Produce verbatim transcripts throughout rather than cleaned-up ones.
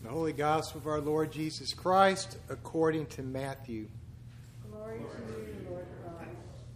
The Holy Gospel of our Lord Jesus Christ according to Matthew. Glory to you, Lord Christ.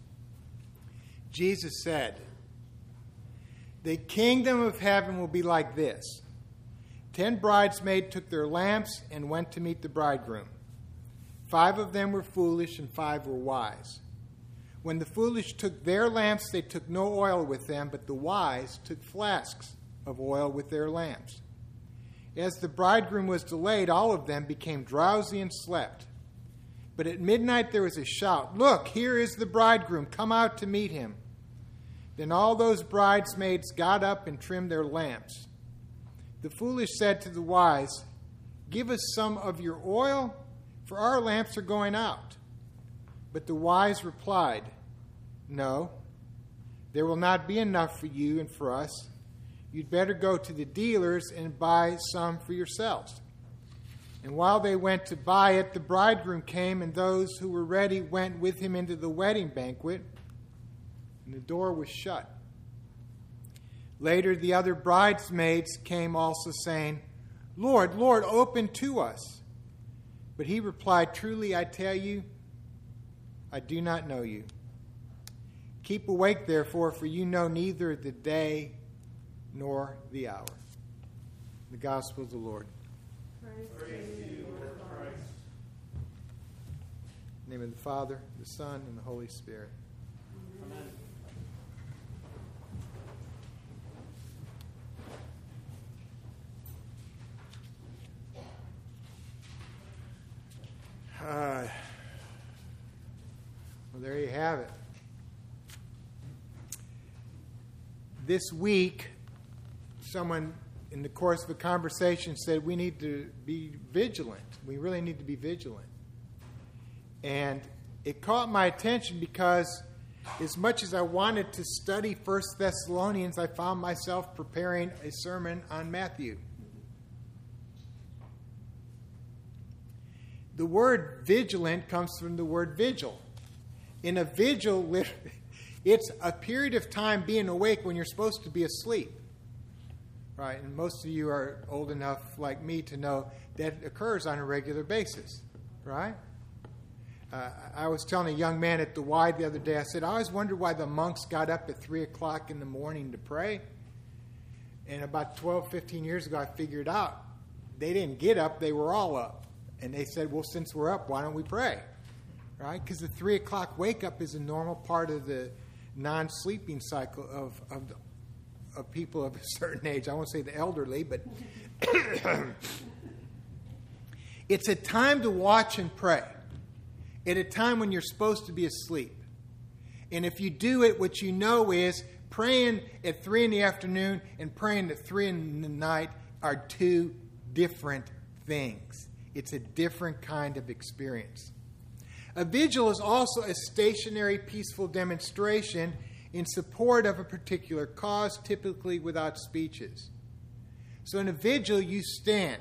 Jesus said, "The kingdom of heaven will be like this. Ten bridesmaids took their lamps and went to meet the bridegroom. Five of them were foolish and five were wise. When the foolish took their lamps, they took no oil with them, but the wise took flasks of oil with their lamps. As the bridegroom was delayed, all of them became drowsy and slept. But at midnight there was a shout, 'Look, here is the bridegroom, come out to meet him.' Then all those bridesmaids got up and trimmed their lamps. The foolish said to the wise, 'Give us some of your oil, for our lamps are going out.' But the wise replied, 'No, there will not be enough for you and for us. You'd better go to the dealers and buy some for yourselves.' And while they went to buy it, the bridegroom came, and those who were ready went with him into the wedding banquet, and the door was shut. Later, the other bridesmaids came also, saying, 'Lord, Lord, open to us.' But he replied, 'Truly, I tell you, I do not know you. Keep awake, therefore, for you know neither the day nor the hour.'" The Gospel of the Lord. Praise, Praise to you, Lord Christ. In the name of the Father, the Son, and the Holy Spirit. Amen. Uh, well, there you have it. This week, someone in the course of a conversation said we need to be vigilant. We really need to be vigilant. And it caught my attention because as much as I wanted to study First Thessalonians, I found myself preparing a sermon on Matthew. The word vigilant comes from the word vigil. In a vigil, it's a period of time being awake when you're supposed to be asleep. Right? And most of you are old enough, like me, to know that occurs on a regular basis. Right? Uh, I was telling a young man at the Y the other day, I said, I always wondered why the monks got up at three o'clock in the morning to pray. And about twelve, fifteen years ago, I figured out they didn't get up, they were all up. And they said, well, since we're up, why don't we pray? Right? Because the three o'clock wake up is a normal part of the non-sleeping cycle of, of, the, of people of a certain age. I won't say the elderly, but it's a time to watch and pray at a time when you're supposed to be asleep. And if you do it, what you know is praying at three in the afternoon and praying at three in the night are two different things. It's a different kind of experience. A vigil is also a stationary, peaceful demonstration in support of a particular cause, typically without speeches. So in a vigil, you stand.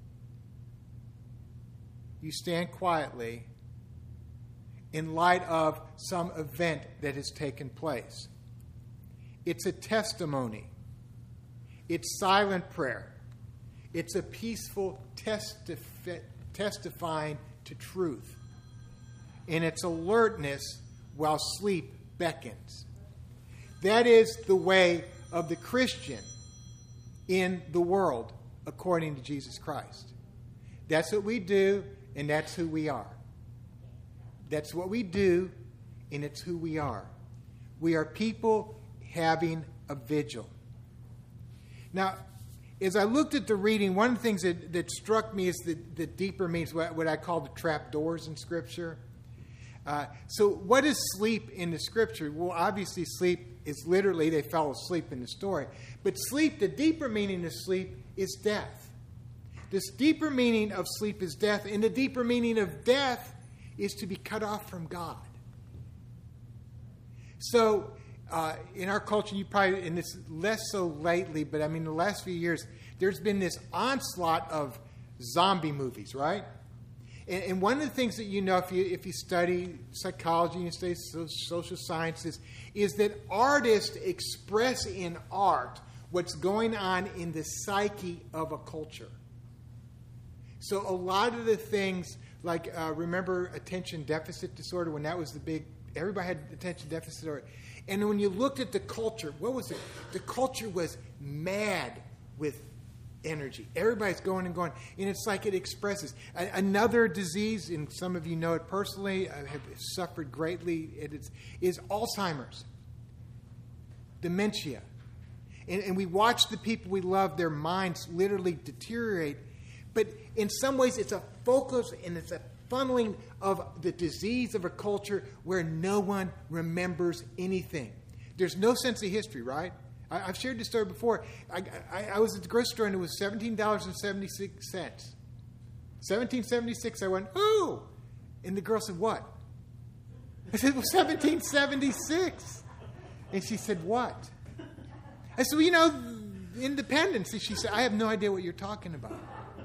You stand quietly in light of some event that has taken place. It's a testimony. It's silent prayer. It's a peaceful testif- testifying to truth. And it's alertness while sleep beckons. That is the way of the Christian in the world according to Jesus Christ. That's what we do, and that's who we are. That's what we do, and it's who we are. We are people having a vigil. Now, as I looked at the reading, one of the things that, that struck me is the, the deeper meanings, what, what I call the trapdoors in Scripture. Uh, so what is sleep in the Scripture? Well, obviously sleep is literally they fell asleep in the story. But sleep, the deeper meaning of sleep is death. This deeper meaning of sleep is death, and the deeper meaning of death is to be cut off from God. So uh, in our culture, you probably, and this less so lately, but I mean the last few years, there's been this onslaught of zombie movies, right? And, and one of the things that you know if you if you study psychology and you study so, social sciences is that artists express in art what's going on in the psyche of a culture. So a lot of the things, like uh, remember attention deficit disorder, when that was the big, everybody had attention deficit disorder. And when you looked at the culture, what was it? The culture was mad with energy. Everybody's going and going. And it's like it expresses. A- another disease, and some of you know it personally, I have suffered greatly, it is, is Alzheimer's. Dementia. And, and we watch the people we love, their minds literally deteriorate. But in some ways, it's a focus and it's a funneling of the disease of a culture where no one remembers anything. There's no sense of history, right? I, I've shared this story before. I, I, I was at the grocery store and it was seventeen dollars and seventy-six cents. seventeen seventy-six, I went, ooh! And the girl said, what? I said, well, seventeen seventy-six. And she said, what? I said, well, you know, independence. And she said, I have no idea what you're talking about.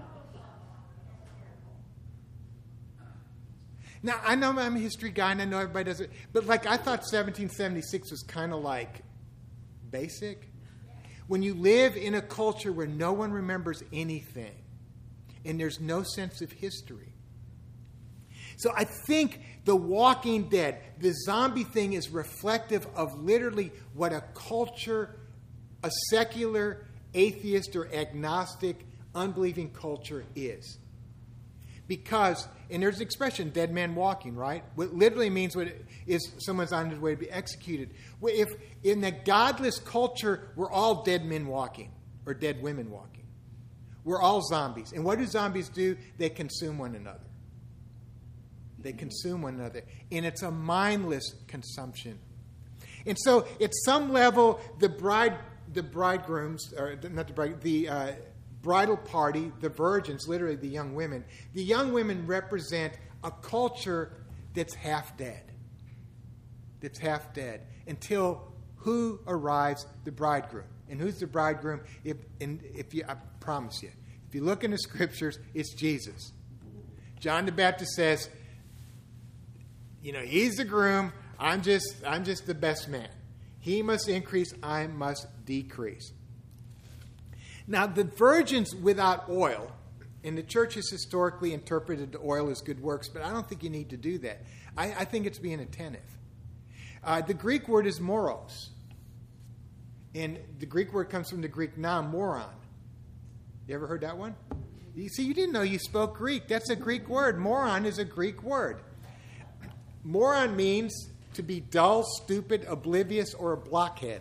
Now, I know I'm a history guy, and I know everybody does it, but like I thought seventeen seventy-six was kind of like basic. When you live in a culture where no one remembers anything, and there's no sense of history. So I think The Walking Dead, the zombie thing, is reflective of literally what a culture, a secular, atheist, or agnostic, unbelieving culture is. Because, and there's an expression, dead man walking, right? What literally means what it is someone's on his way to be executed. Well, if in the godless culture, we're all dead men walking, or dead women walking. We're all zombies. And what do zombies do? They consume one another. They consume one another. And it's a mindless consumption. And so, at some level, the bride, the bridegrooms, or not the bride, the uh, bridal party, the virgins, literally the young women, the young women represent a culture that's half dead. That's half dead until who arrives? The bridegroom. And who's the bridegroom? If, and if you, I promise you, if you look in the scriptures, it's Jesus. John the Baptist says, you know, he's the groom. I'm just, I'm just the best man. He must increase. I must decrease. Now, the virgins without oil, and the church has historically interpreted the oil as good works, but I don't think you need to do that. I, I think it's being attentive. Uh, the Greek word is moros. And the Greek word comes from the Greek noun, moron. You ever heard that one? You see, you didn't know you spoke Greek. That's a Greek word. Moron is a Greek word. Moron means to be dull, stupid, oblivious, or a blockhead.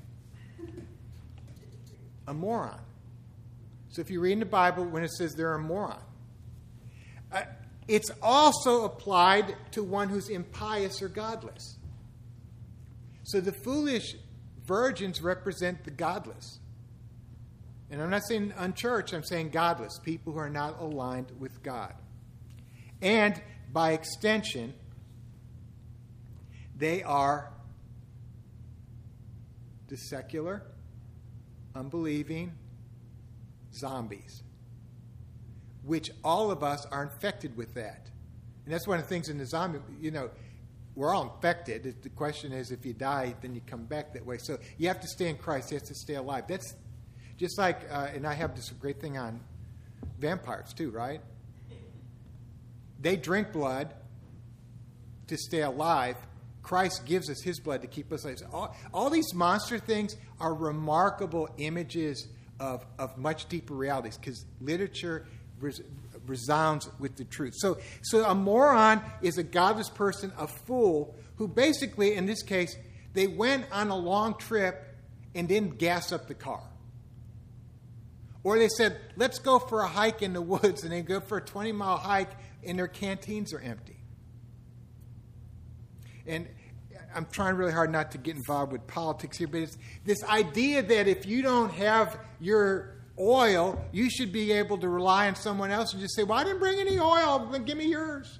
A moron. So if you read in the Bible when it says they're a moron, uh, it's also applied to one who's impious or godless. So the foolish virgins represent the godless. And I'm not saying unchurched, I'm saying godless, people who are not aligned with God. And by extension, they are the secular, unbelieving zombies, which all of us are infected with that. And that's one of the things in the zombie, you know, we're all infected. The question is, if you die, then you come back that way. So you have to stay in Christ. You have to stay alive. That's just like, uh, and I have this great thing on vampires too, right? They drink blood to stay alive. Christ gives us his blood to keep us alive. So all, all these monster things are remarkable images of, of much deeper realities because literature res, resounds with the truth. So, so a moron is a godless person, a fool, who basically, in this case, they went on a long trip and didn't gas up the car. Or they said, let's go for a hike in the woods, and they go for a twenty-mile hike, and their canteens are empty. And I'm trying really hard not to get involved with politics here, but it's this idea that if you don't have your oil, you should be able to rely on someone else and just say, well, I didn't bring any oil, then give me yours.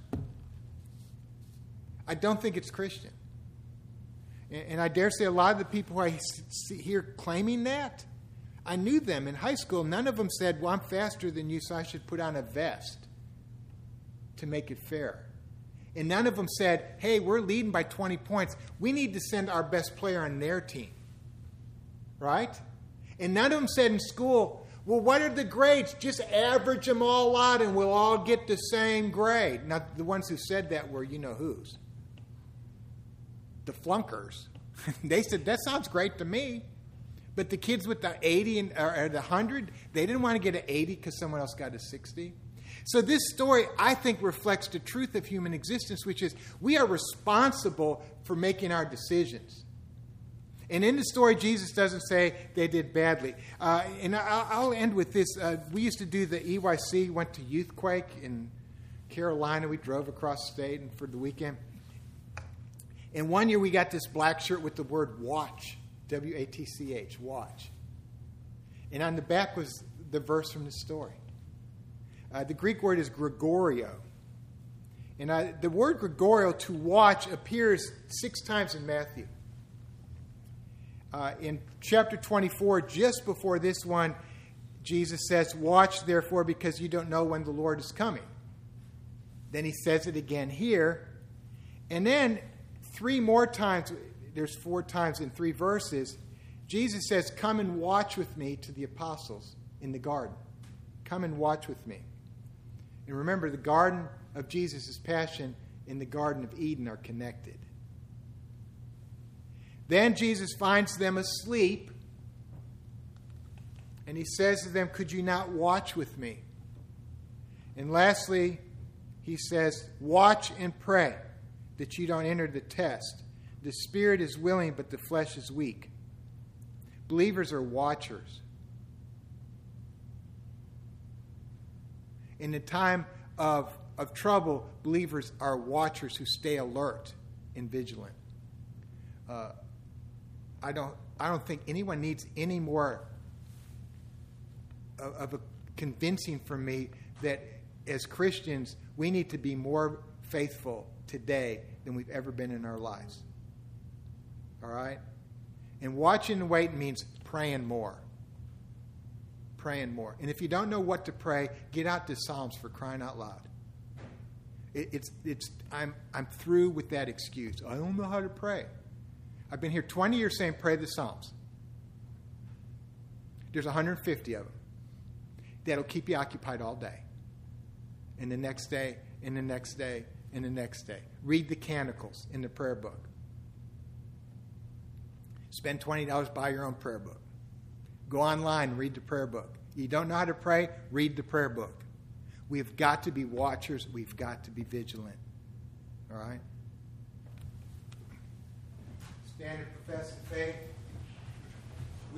I don't think it's Christian. And I dare say a lot of the people who I hear claiming that, I knew them in high school. None of them said, well, I'm faster than you, so I should put on a vest to make it fair. And none of them said, hey, we're leading by twenty points. We need to send our best player on their team. Right? And none of them said in school, Well, what are the grades? Just average them all out and we'll all get the same grade. Now, the ones who said that were you know who's. The flunkers. They said, that sounds great to me. But the kids with the eighty and, or, or the one hundred, they didn't want to get an eighty because someone else got a sixty. So this story, I think, reflects the truth of human existence, which is we are responsible for making our decisions. And in the story, Jesus doesn't say they did badly. Uh, and I'll, I'll end with this. Uh, we used to do the E Y C, went to Youthquake in Carolina. We drove across state and for the weekend. And one year we got this black shirt with the word watch, W A T C H, watch. And on the back was the verse from the story. Uh, the Greek word is Gregorio. And uh, the word Gregorio, to watch, appears six times in Matthew. Uh, in chapter twenty-four, just before this one, Jesus says, watch therefore because you don't know when the Lord is coming. Then he says it again here. And then three more times, there's four times in three verses, Jesus says, come and watch with me to the apostles in the garden. Come and watch with me. And remember, the garden of Jesus' passion and the Garden of Eden are connected. Then Jesus finds them asleep, and he says to them, could you not watch with me? And lastly, he says, watch and pray that you don't enter the test. The spirit is willing, but the flesh is weak. Believers are watchers. In the time of, of trouble, believers are watchers who stay alert and vigilant. Uh, I don't, I don't think anyone needs any more of, of a convincing from me that as Christians, we need to be more faithful today than we've ever been in our lives. All right? And watching and waiting means praying more. Praying more. And if you don't know what to pray, get out the Psalms, for crying out loud. It, it's, it's, I'm, I'm through with that excuse. I don't know how to pray. I've been here twenty years saying pray the Psalms. There's one hundred fifty of them. That'll keep you occupied all day. And the next day, and the next day, and the next day. Read the Canticles in the prayer book. Spend twenty dollars, buy your own prayer book. Go online, read the prayer book. You don't know how to pray? Read the prayer book. We've got to be watchers. We've got to be vigilant. All right? Stand and profess in faith.